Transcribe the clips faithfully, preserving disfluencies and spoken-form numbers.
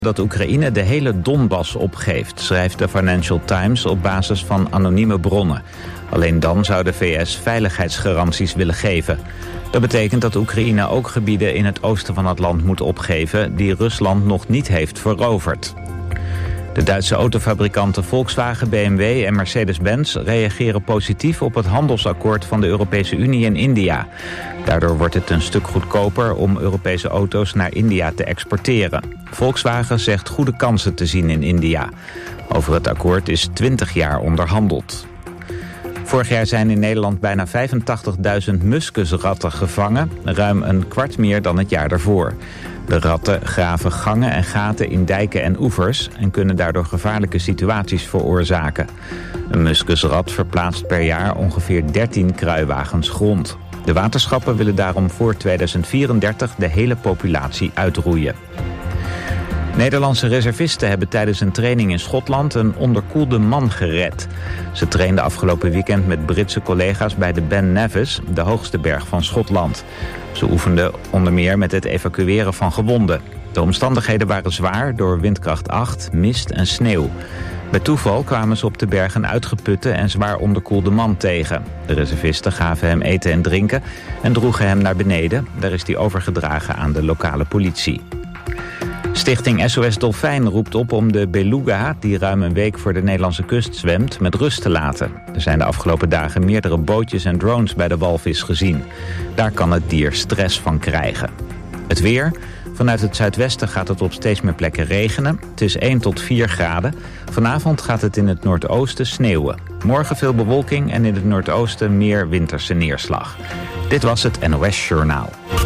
dat Oekraïne de hele Donbass opgeeft, schrijft de Financial Times op basis van anonieme bronnen. Alleen dan zou de V S veiligheidsgaranties willen geven. Dat betekent dat Oekraïne ook gebieden in het oosten van het land moet opgeven die Rusland nog niet heeft veroverd. De Duitse autofabrikanten Volkswagen, B M W en Mercedes-Benz reageren positief op het handelsakkoord van de Europese Unie en India. Daardoor wordt het een stuk goedkoper om Europese auto's naar India te exporteren. Volkswagen zegt goede kansen te zien in India. Over het akkoord is twintig jaar onderhandeld. Vorig jaar zijn in Nederland bijna vijfentachtigduizend muskusratten gevangen, ruim een kwart meer dan het jaar daarvoor. De ratten graven gangen en gaten in dijken en oevers en kunnen daardoor gevaarlijke situaties veroorzaken. Een muskusrat verplaatst per jaar ongeveer dertien kruiwagens grond. De waterschappen willen daarom voor tweeduizend vierendertig de hele populatie uitroeien. Nederlandse reservisten hebben tijdens een training in Schotland een onderkoelde man gered. Ze trainden afgelopen weekend met Britse collega's bij de Ben Nevis, de hoogste berg van Schotland. Ze oefenden onder meer met het evacueren van gewonden. De omstandigheden waren zwaar door windkracht acht, mist en sneeuw. Bij toeval kwamen ze op de berg een uitgeputte en zwaar onderkoelde man tegen. De reservisten gaven hem eten en drinken en droegen hem naar beneden. Daar is hij overgedragen aan de lokale politie. Stichting S O S Dolfijn roept op om de beluga, die ruim een week voor de Nederlandse kust zwemt, met rust te laten. Er zijn de afgelopen dagen meerdere bootjes en drones bij de walvis gezien. Daar kan het dier stress van krijgen. Het weer. Vanuit het zuidwesten gaat het op steeds meer plekken regenen. Het is één tot vier graden. Vanavond gaat het in het noordoosten sneeuwen. Morgen veel bewolking en in het noordoosten meer winterse neerslag. Dit was het N O S Journaal.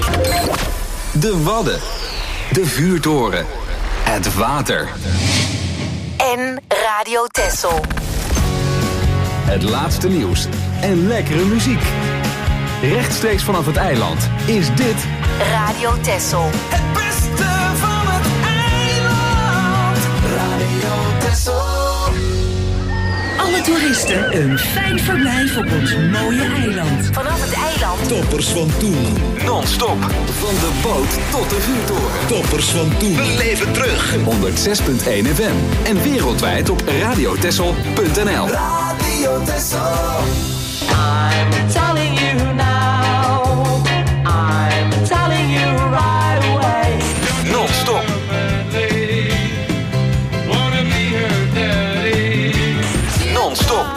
De Wadden. De vuurtoren. Het water. En Radio Texel. Het laatste nieuws en lekkere muziek. Rechtstreeks vanaf het eiland is dit Radio Texel. Het beste van het eiland. Radio Texel. Alle toeristen een fijn verblijf op ons mooie eiland. Vanaf het eiland. Toppers van toen. non-stop. Van de boot tot de vuurtoren. Toppers van toen. Beleef het terug. honderdzes komma één F M. En wereldwijd op radiotessel punt n l. Radio Texel. I'm telling you now. I'm telling you right away. Non-stop. Non-stop.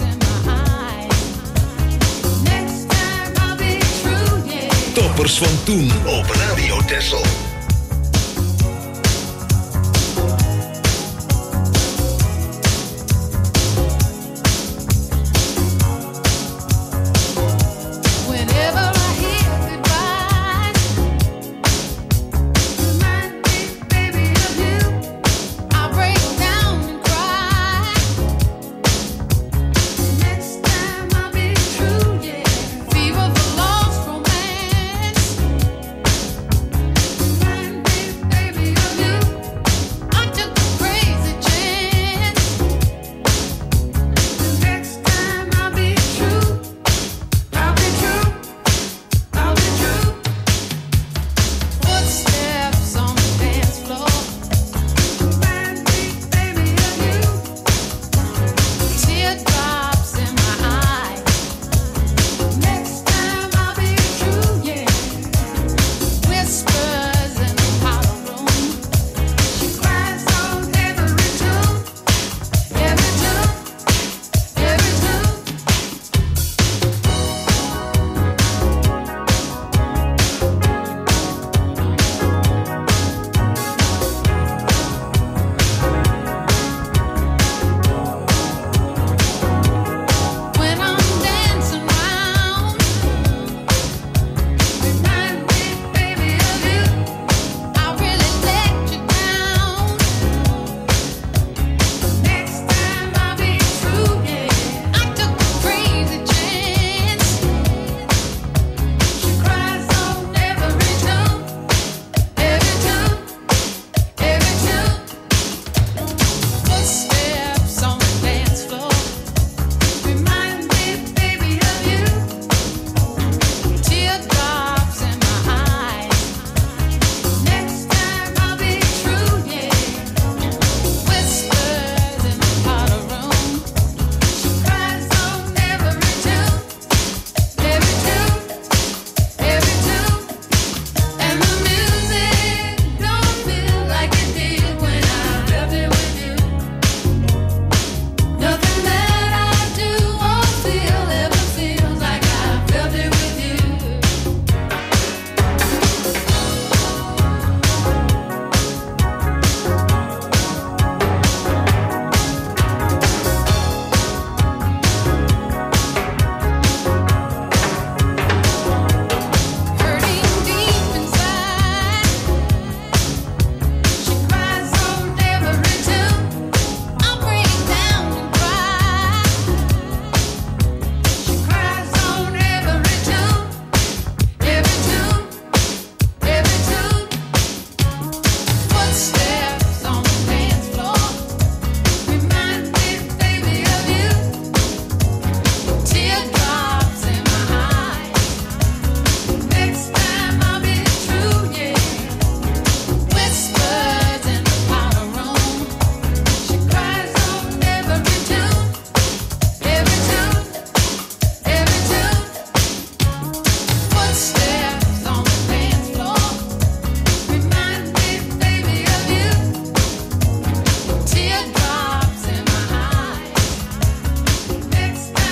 Toppers van toen op Radio Texel. Fever for lost romance.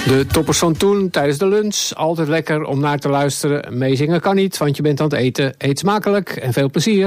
De toppers van toen tijdens de lunch. Altijd lekker om naar te luisteren. Meezingen kan niet, want je bent aan het eten. Eet smakelijk en veel plezier.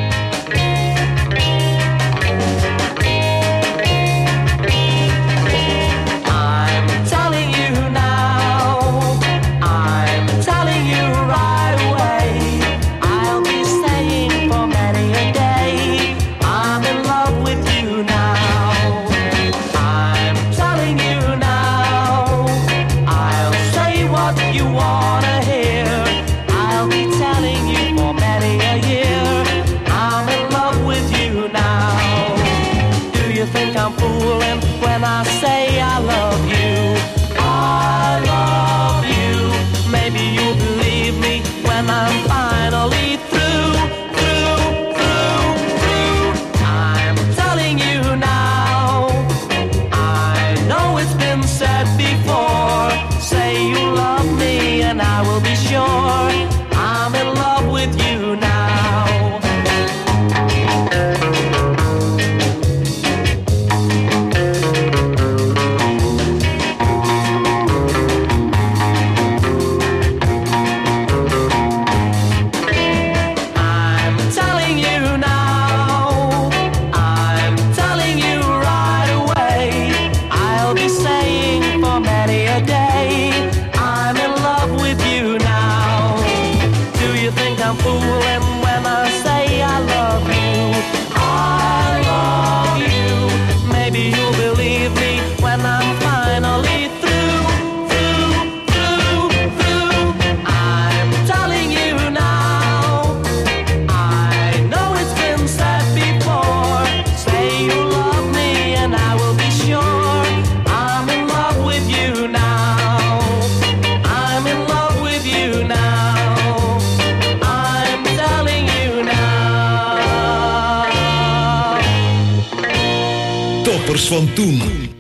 Van toen.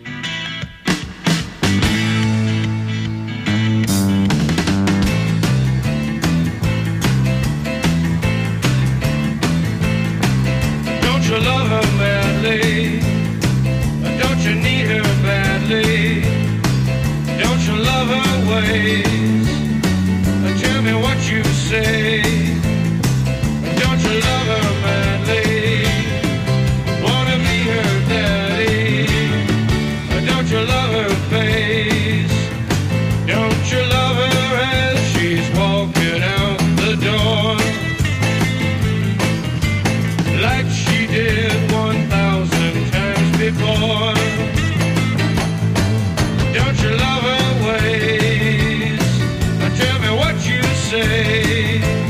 Don't you love her badly? Don't you need her badly? Don't you love her ways? Tell me what you say. Don't you love her badly? Wanna be her daddy? Don't you love her face? Don't you love her as she's walking out the door? Like she did one thousand times before. Don't you love her ways? Tell me what you say.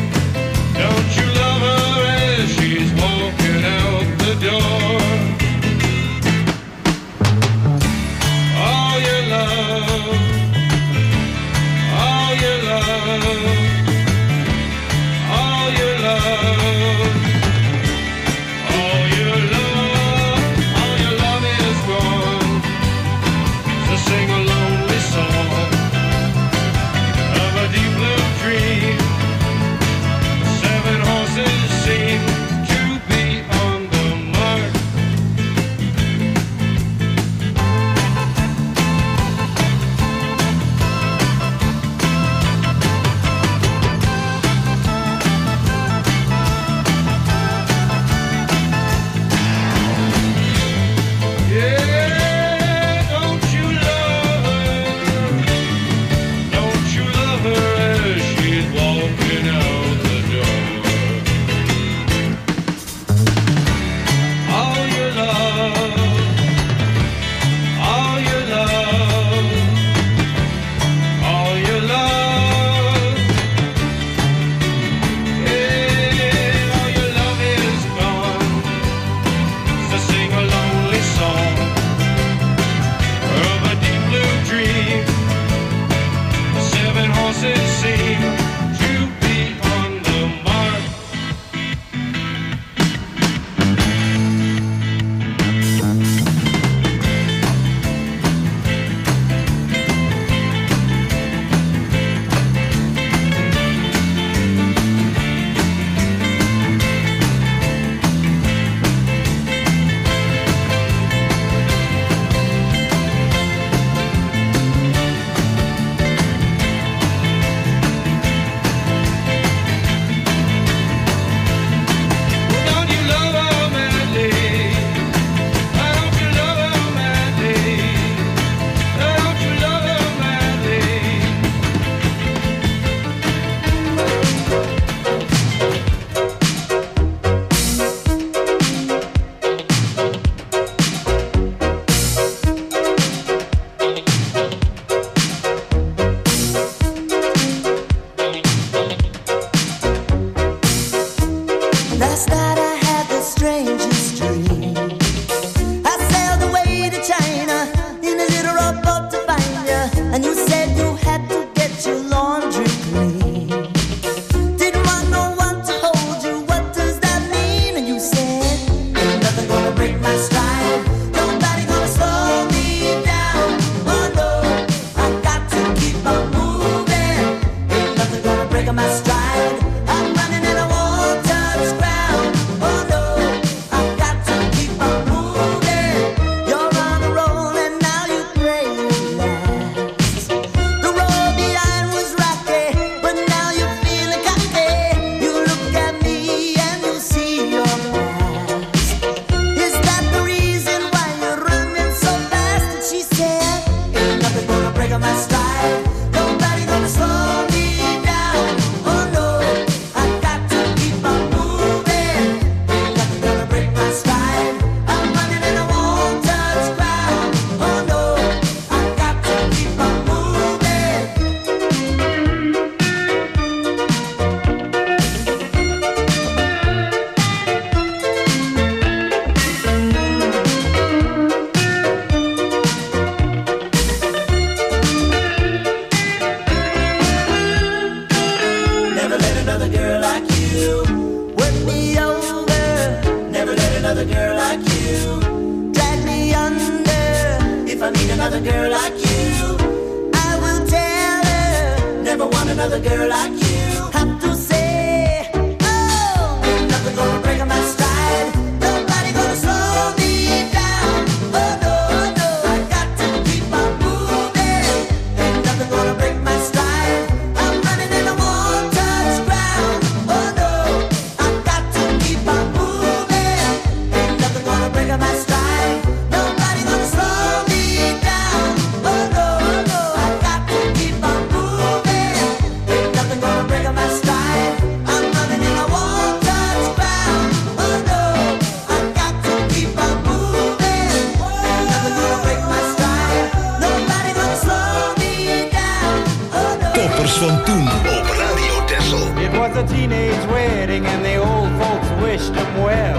you. Drag me under if I meet another girl like you. I will tell her, never want another girl like you. Have to say, oh, ain't nothing gonna break my stride. Nobody gonna slow me down. Oh no, no, I got to keep on moving. Ain't nothing gonna break my stride. I'm running and I won't touch ground. Oh no, I got to keep on moving. Ain't nothing gonna break my stride. Nobody gonna slow me down. Oh no, no, I got to keep on moving. Ain't nothing gonna break my stride. I'm running and I won't touch ground. Oh no, I got to keep on moving. Ain't nothing gonna break my stride. Nobody gonna slow me down. Oh no. Toppers van toen op Radio Texel. It was a teenage wedding and the old folks wished him well.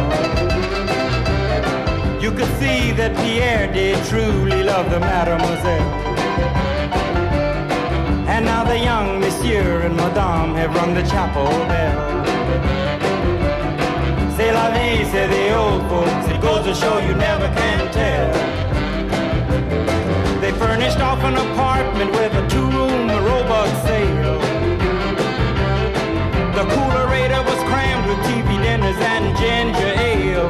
You could see that Pierre did truly love the mademoiselle. And now the young monsieur and madame have rung the chapel bell. C'est la vie, say the old folks, it goes to show you never can tell. They furnished off an apartment with a two-room robot sale. The coolerator was crammed with T V dinners and ginger ale.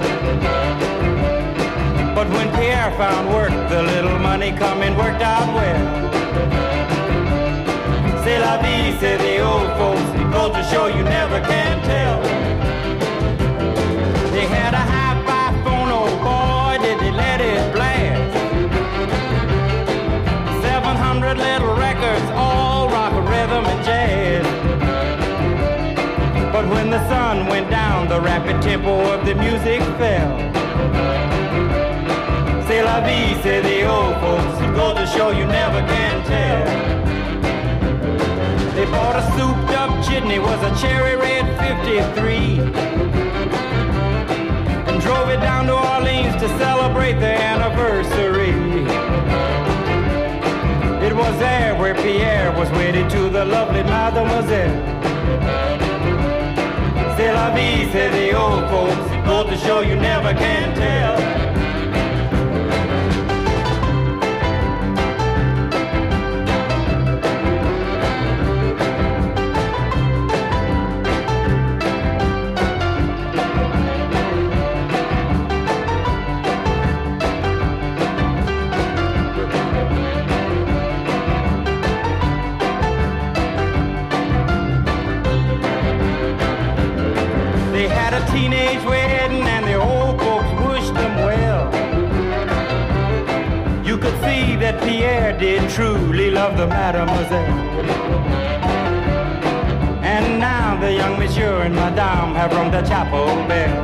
But when Pierre found work, the little money coming worked out well. C'est la vie, say the old folks, it goes to show you never can tell. They had a hi-fi phone, oh boy, did they let it blast. seven hundred little records, all rock, rhythm, and jazz. But when the sun went down, the rapid tempo of the music fell. C'est la vie, say the old folks, it goes to show you never can tell. They bought a souped up jitney, was a cherry red fifty-three, and drove it down to Orleans to celebrate their anniversary. It was there where Pierre was wedded to the lovely mademoiselle. C'est la vie, say the old folks, it goes to show you never can tell. Teenage wedding and the old folks wished them well. You could see that Pierre did truly love the mademoiselle. And now the young monsieur and madame have rung the chapel bell.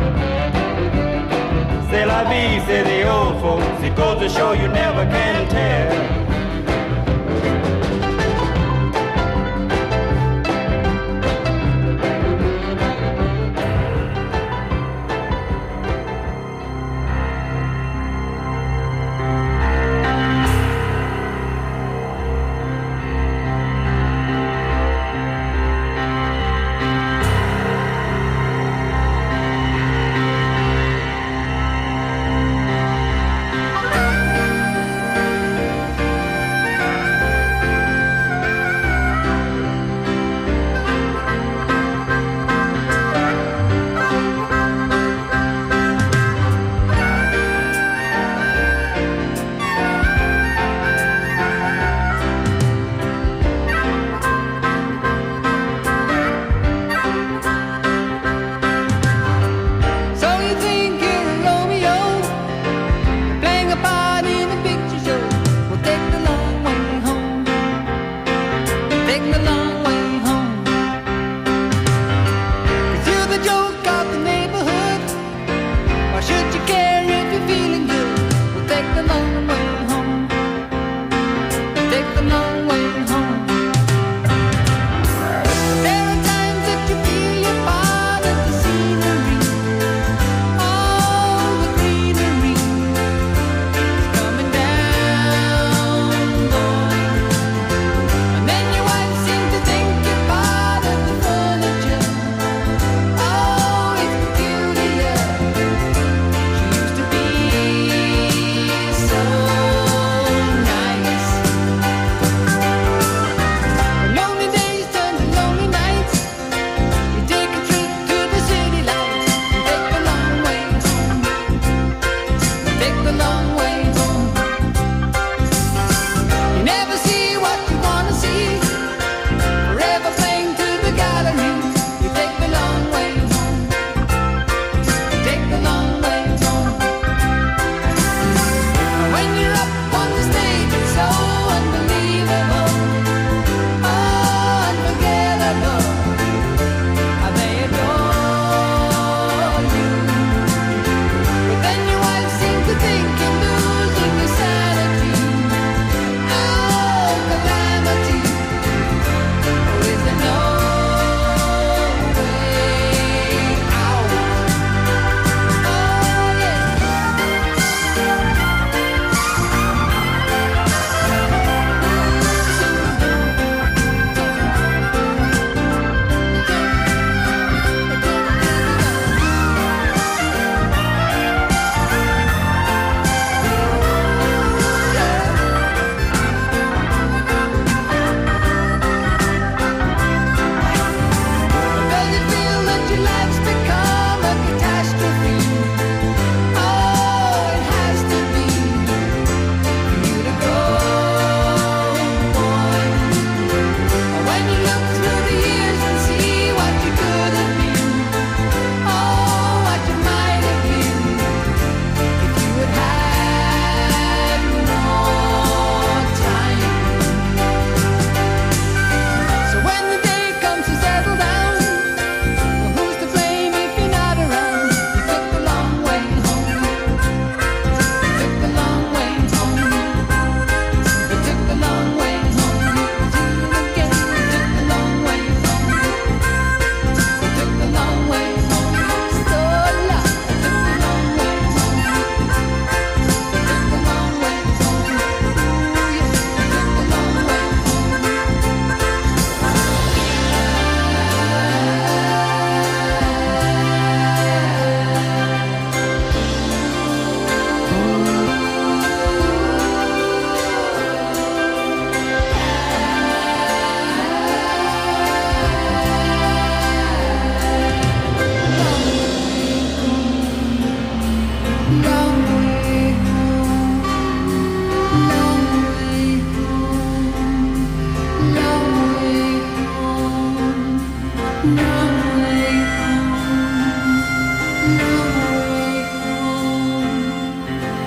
C'est la vie, say the old folks, it goes to show you never can tell.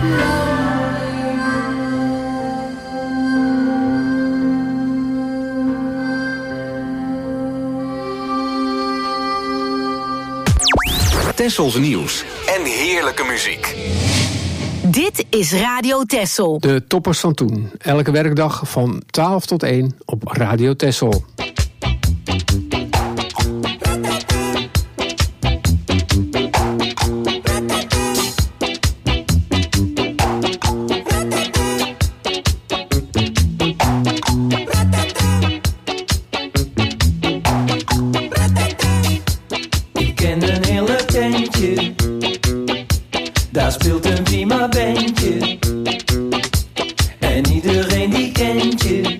Tessels nieuws en heerlijke muziek. Dit is Radio Tessel. De toppers van toen. Elke werkdag van twaalf tot één op Radio Tessel. Ik ken een hele tentje, daar speelt een prima bandje. En iedereen die kent je.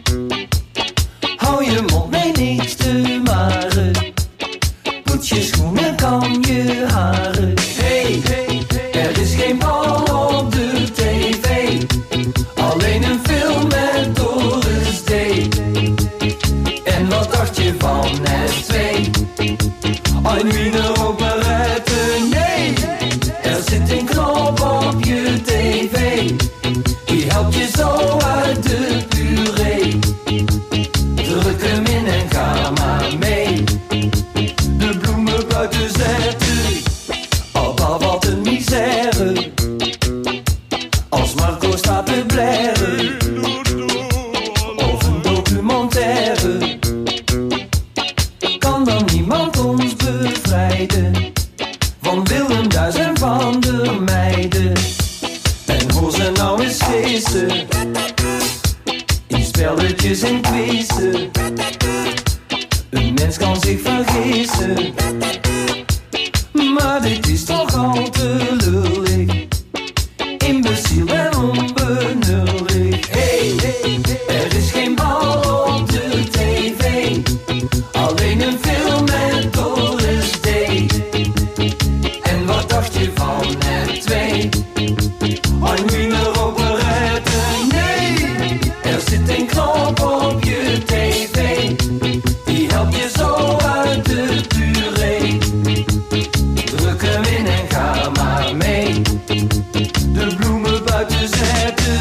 Hou je mond, nee niks te maren. Poets je schoenen, kam je haren. Hey, er is geen bal op de tv. Alleen een film met Doris Day. En wat dacht je van het twee? Een wiener operette, nee. Er zit een knop op je tv. Die helpt je zo uit de puree. Druk hem in en ga maar mee. De bloemen buiten zetten. Alba, wat een misère. Als Marco staat te blaren. Of een documentaire. Kan dan niemand ons bevrijden van Willem Duis en van de meiden. En hoor ze nou eens feesten in spelletjes en quizzen. Een mens kan zich vergissen, maar dit is toch al te lullig. Imbeciel en onbenullig. Hey, er is geen bal op de tv. Alleen een film met Doris Day. En wat dacht je van het twee? Een wiener operette, nee. Er zit een knop op je tv. Die helpt je zo uit de puree. Druk hem in en ga maar mee. De bloemen buiten zetten.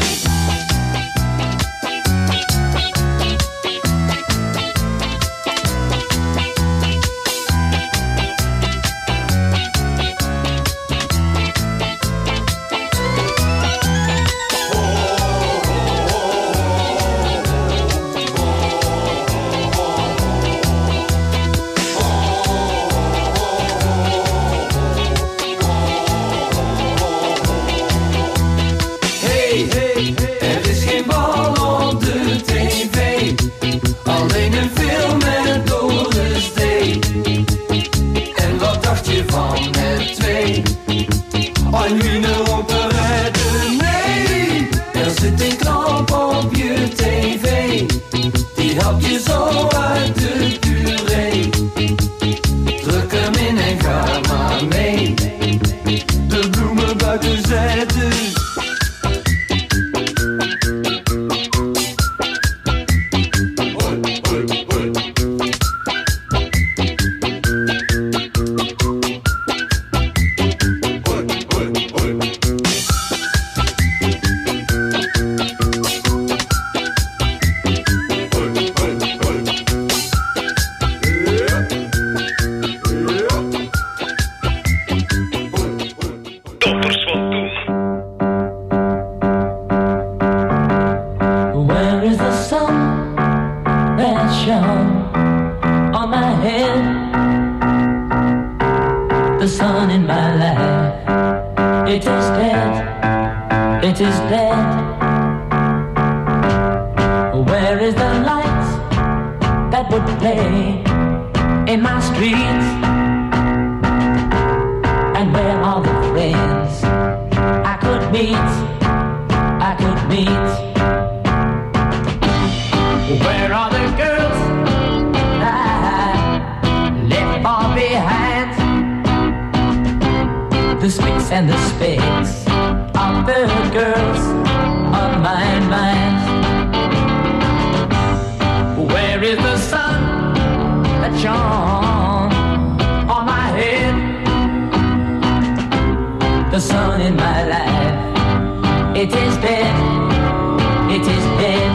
Er is geen bal op de tv. Alleen een film met Doris Day. En wat dacht je van het twee? Een wiener operette, nee. Er zit een knop op je tv. Die helpt je zo uit de puree. Druk hem in en ga maar mee. De bloemen buiten zetten. Where is the sun that shone on my head? The sun in my life, it is dead, it is dead. Where is the light that would play in my streets? And where are the friends I could meet, I could meet? Where are the girls I left far behind? The spits and the specks of the girls on my mind. Where is the sun that shone the sun in my life, It is bed, it is bed.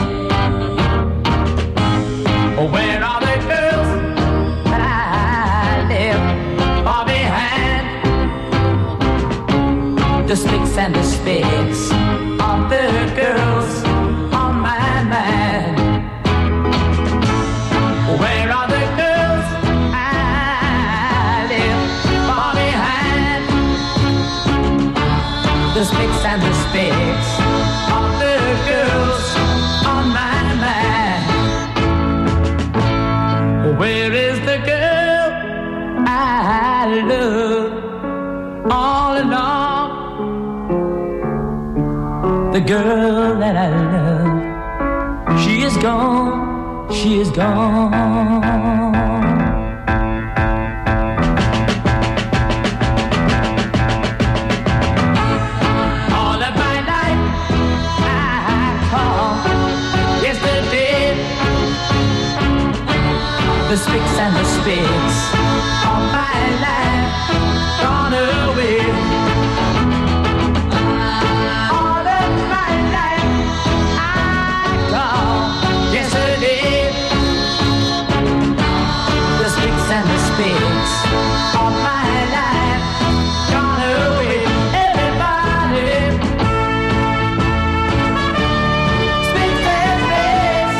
Where are the girls that I left far behind? The slicks and the spicks of the girls on my mind. Where are the girls I left far behind? The slicks and the spicks of the girls on my mind. Where is the girl I love all along? The girl that I love, she is gone, she is gone. All of my life I call yesterday. The sticks and the spits of my life gone away. All of my life I call yesterday. The sticks and the spits of my life gone away. Everybody, sticks and spits.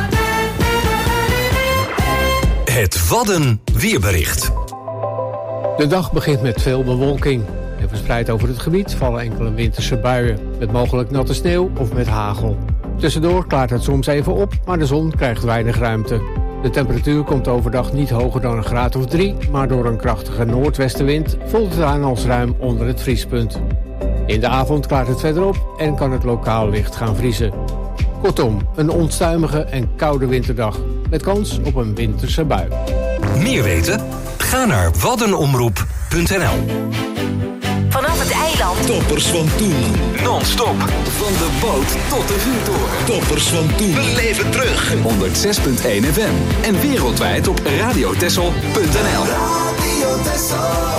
Het Wadden weerbericht. De dag begint met veel bewolking. En verspreid over het gebied vallen enkele winterse buien, met mogelijk natte sneeuw of met hagel. Tussendoor klaart het soms even op, maar de zon krijgt weinig ruimte. De temperatuur komt overdag niet hoger dan een graad of drie, maar door een krachtige noordwestenwind voelt het aan als ruim onder het vriespunt. In de avond klaart het verder op en kan het lokaal licht gaan vriezen. Kortom, een onstuimige en koude winterdag, met kans op een winterse bui. Meer weten? Ga naar waddenomroep punt n l. Vanaf het eiland. Toppers van toen. Non-stop. Van de boot tot de vuurtoren. Toppers van toen. Beleef het terug. honderdzes komma één F M. En wereldwijd op radiotessel punt n l. Radio Tessel.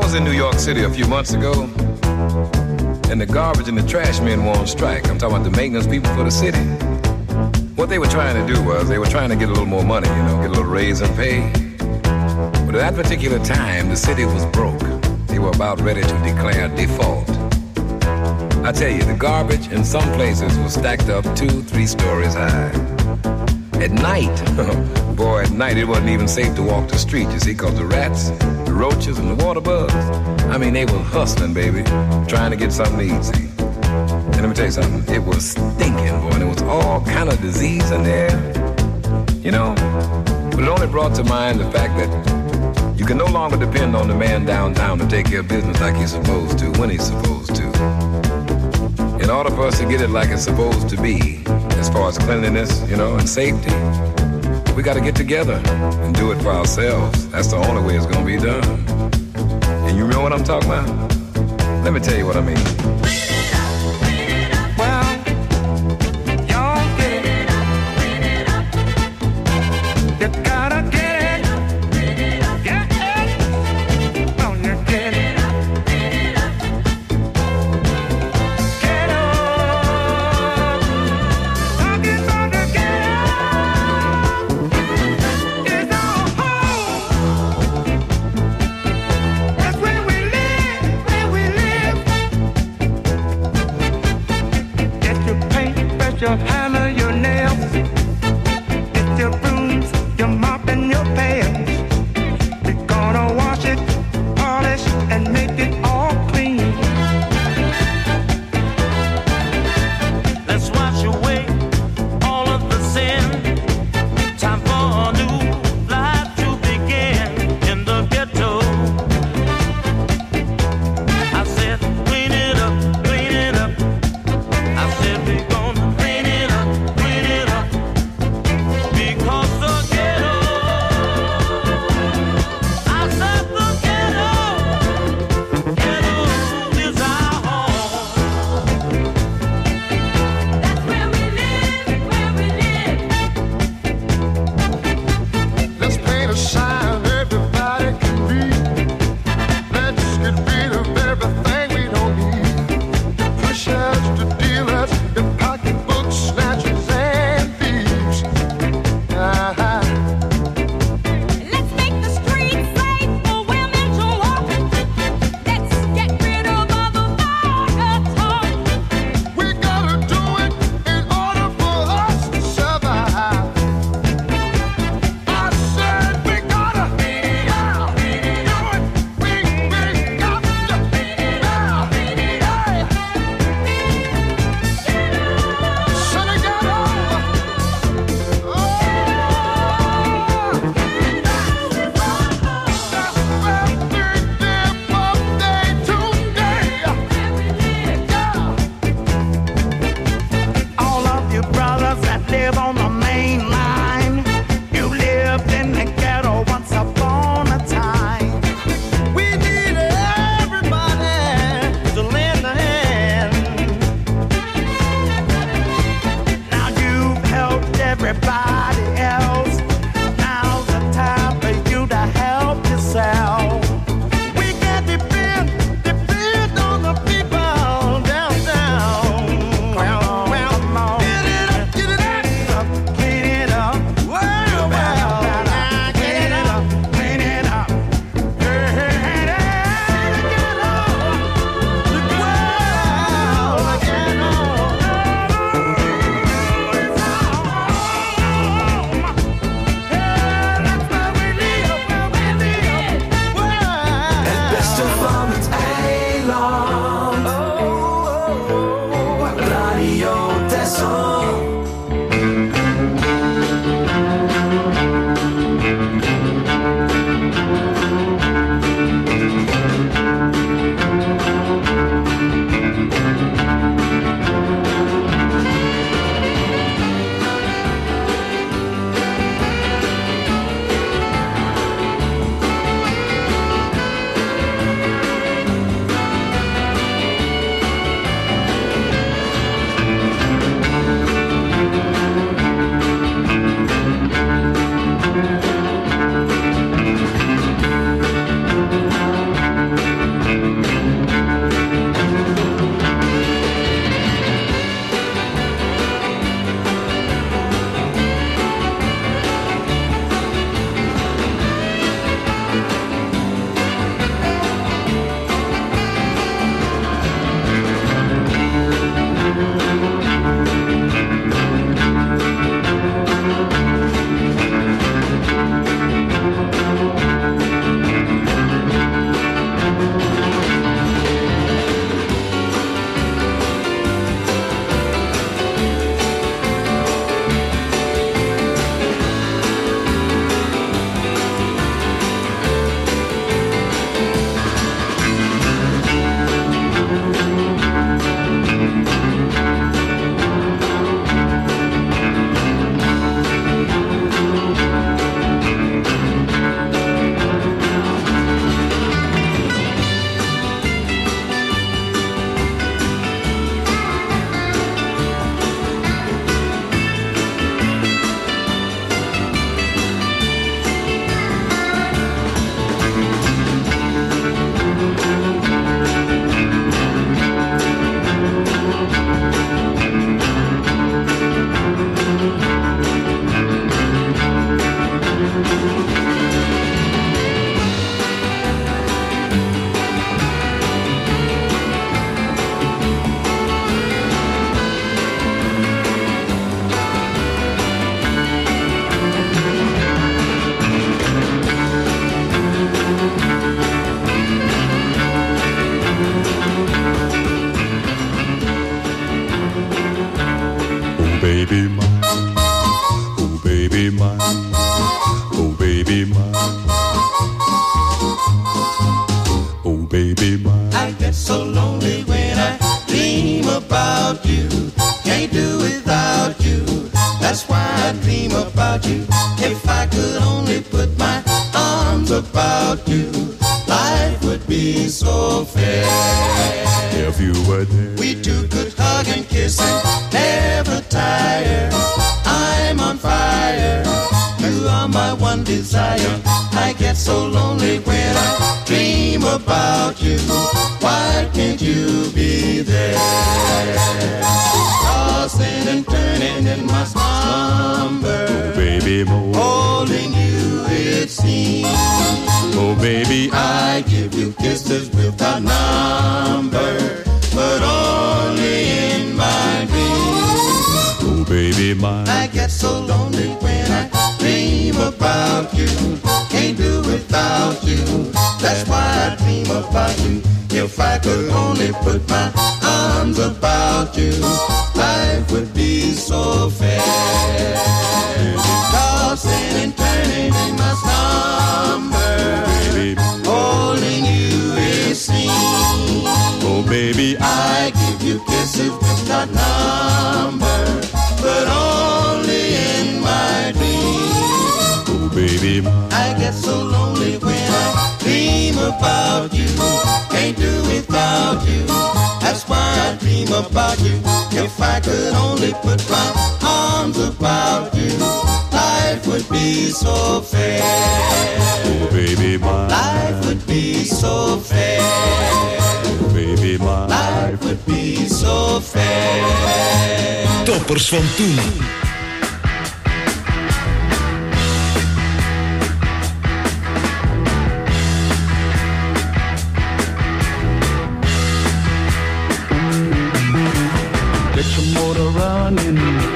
was in New York City a few months ago, and the garbage and the trash men were on strike. I'm talking about the maintenance people for the city. What they were trying to do was they were trying to get a little more money, you know, get a little raise in pay. But at that particular time, the city was broke. They were about ready to declare default. I tell you, the garbage in some places was stacked up two, three stories high. At night, boy, at night it wasn't even safe to walk the street, you see, because the rats, the roaches, and the water bugs, I mean, they were hustling, baby, trying to get something to eat, see. And let me tell you something, it was stinking, boy, and there was all kind of disease in there, you know. But it only brought to mind the fact that you can no longer depend on the man downtown to take care of business like he's supposed to, when he's supposed to. In order for us to get it like it's supposed to be, as far as cleanliness, you know, and safety, we got to get together and do it for ourselves. That's the only way it's going to be done. And you know what I'm talking about? Let me tell you what I mean. baby mine. I get so lonely when I dream about you. Can't do without you. That's why I dream about you. If I could only put my arms about you, life would be so fair. If you were there, we two could hug and kiss and never tire. I'm on fire. You are my one desire. I get so lonely when I dream about you. Why can't you be there? Tossing and turning in my slumber. Oh, baby, more. Holding you it seems. Oh, baby, I give you kisses without number, but only in my dreams. Oh, baby, mine. I get so lonely when I dream about you. Can't do without you. That's why I dream about you. If I could only put my arms about you, life would be so fair. Tossing and turning in my slumber, holding you it seems. Oh, baby, I give you kisses without number, but only in my dreams. Oh, baby, mine. I get so lonely when I dream about you. Can't do without you. That's why I dream about you. If I could only put my arms about you, life would be so fair. Oh, baby, mine. Life would be so fair. Oh, baby, mine. Life would be so fair. Toppers van toen. Get your motor running.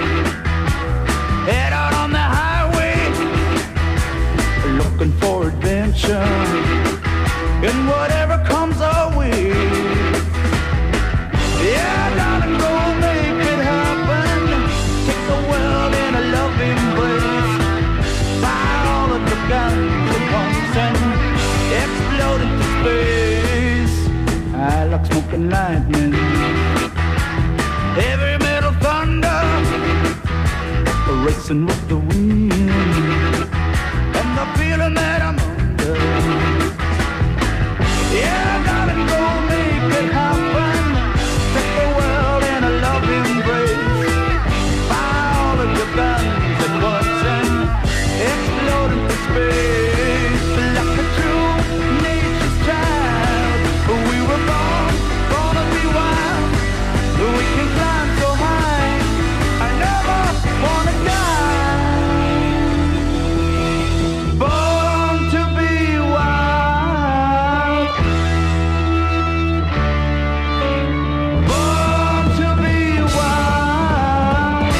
Head out on the highway, looking for adventure, and whatever comes our way. Yeah, darling, go make it happen. Take the world in a loving embrace. Fire all of the guns at once and explode into space. I like smoking lightning. Heavy metal thunder, racing with the wind, and the feeling that I'm under. Yeah, darling, go make it happen. Take the world in a loving embrace. Fire all of your guns at once and explode into space. Like a true nature's child, we were born, born to be wild. We can climb so high, I never wanna die. Born to be wild. Born to be wild.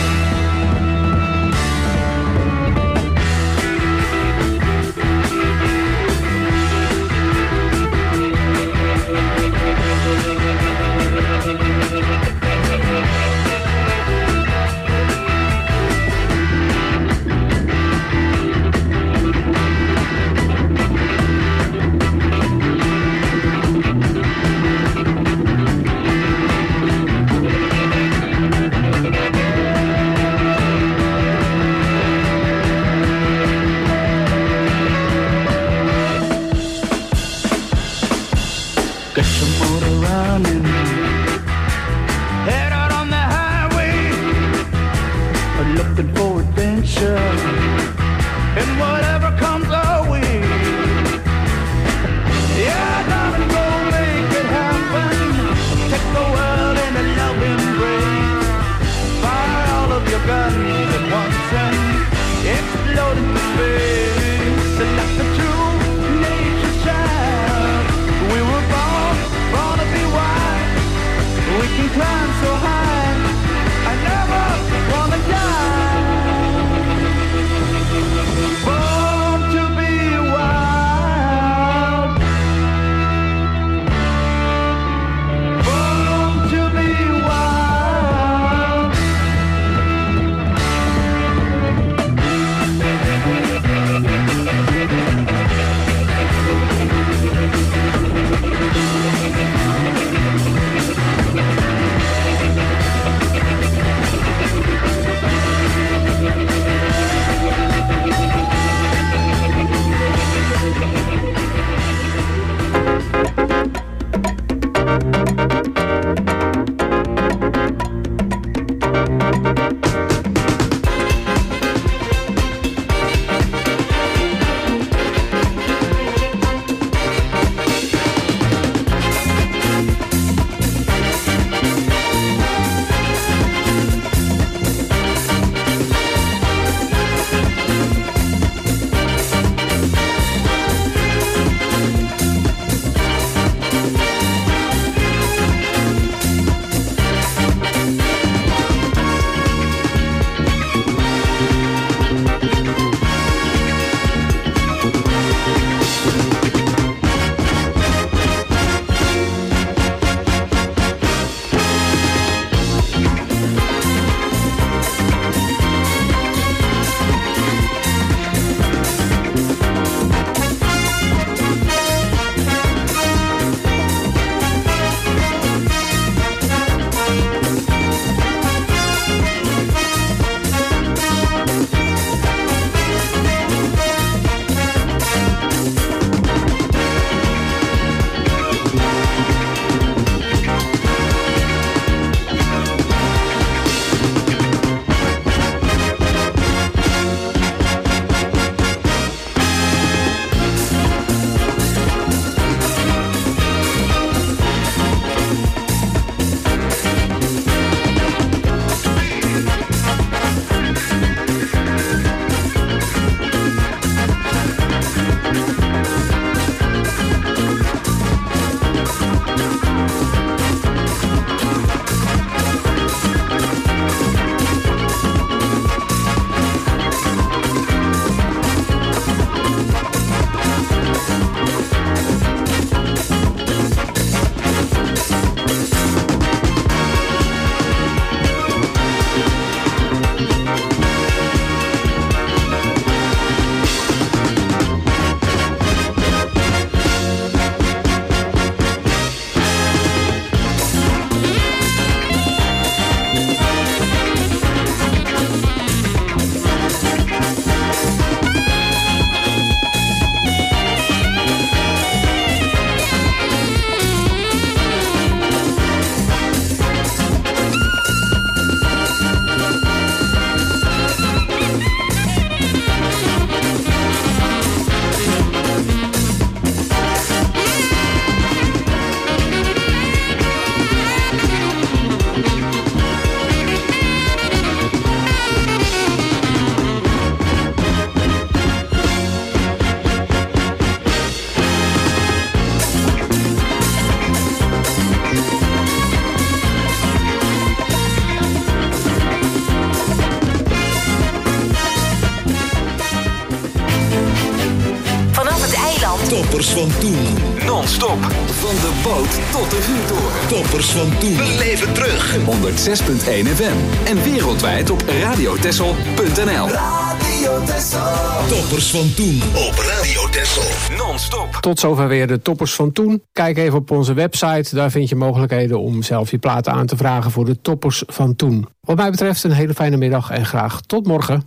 Get your motor running. Head out on the highway, looking for adventure, and whatever comes our way. Yeah, darling, go make it happen. Take the world in a loving embrace. Fire all of your guns at once and explode into space. And like the true nature's child, we were born, born to be wild. van toen. Non-stop. Van de boot tot de vuurtoren. Toppers van toen. Beleef het terug. honderdzes komma één F M. En wereldwijd op radiotessel punt n l. Radio Tessel. Toppers van toen op Radio Tessel. Non-stop. Tot zover weer de toppers van toen. Kijk even op onze website. Daar vind je mogelijkheden om zelf je platen aan te vragen voor de toppers van toen. Wat mij betreft een hele fijne middag en graag tot morgen.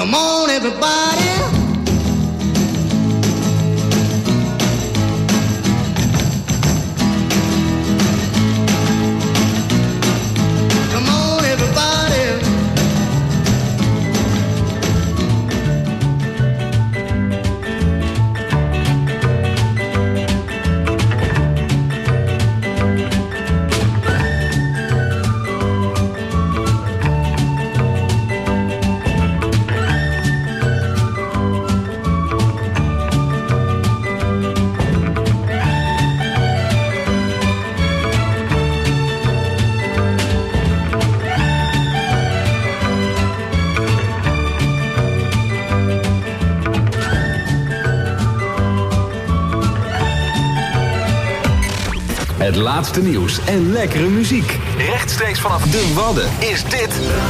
Come on, everybody. Come on, everybody. Het laatste nieuws en lekkere muziek. Rechtstreeks vanaf de Wadden is dit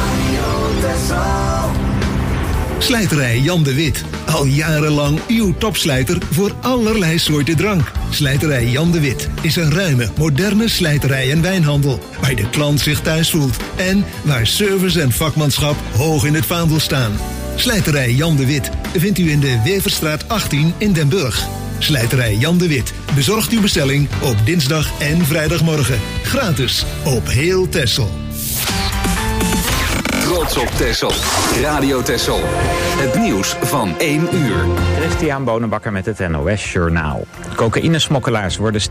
Slijterij Jan de Wit. Al jarenlang uw topslijter voor allerlei soorten drank. Slijterij Jan de Wit is een ruime, moderne slijterij en wijnhandel. Waar de klant zich thuis voelt. En waar service en vakmanschap hoog in het vaandel staan. Slijterij Jan de Wit vindt u in de Weverstraat achttien in Den Burg. Slijterij Jan de Wit bezorgt uw bestelling op dinsdag en vrijdagmorgen. Gratis op heel Texel. Trots op Texel. Radio Texel. Het nieuws van één uur. Christian Bonenbakker met het N O S Journaal. Cocaïnesmokkelaars worden